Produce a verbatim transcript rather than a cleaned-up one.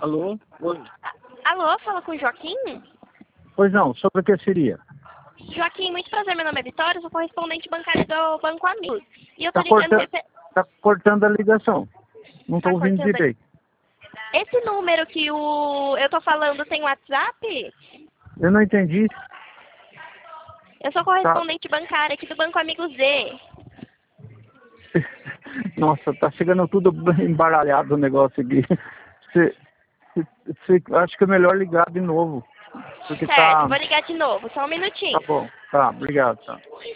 Alô? Oi. Alô, fala com o Joaquim? Pois não, sobre o que seria? Joaquim, muito prazer, meu nome é Vitória, sou correspondente bancário do Banco Amigos. E eu tô Tá ligando... cortando, refe- tá cortando a ligação. Não tô Tá ouvindo cortando a- direito. Esse número que o... eu tô falando tem WhatsApp? Eu não entendi. Eu sou correspondente bancária aqui do Banco Amigos Z. Nossa, tá chegando tudo embaralhado o negócio aqui. Você, você, acho que é melhor ligar de novo. Porque Certo, tá... vou ligar de novo, só um minutinho. Tá bom. Tá, obrigado. Tá.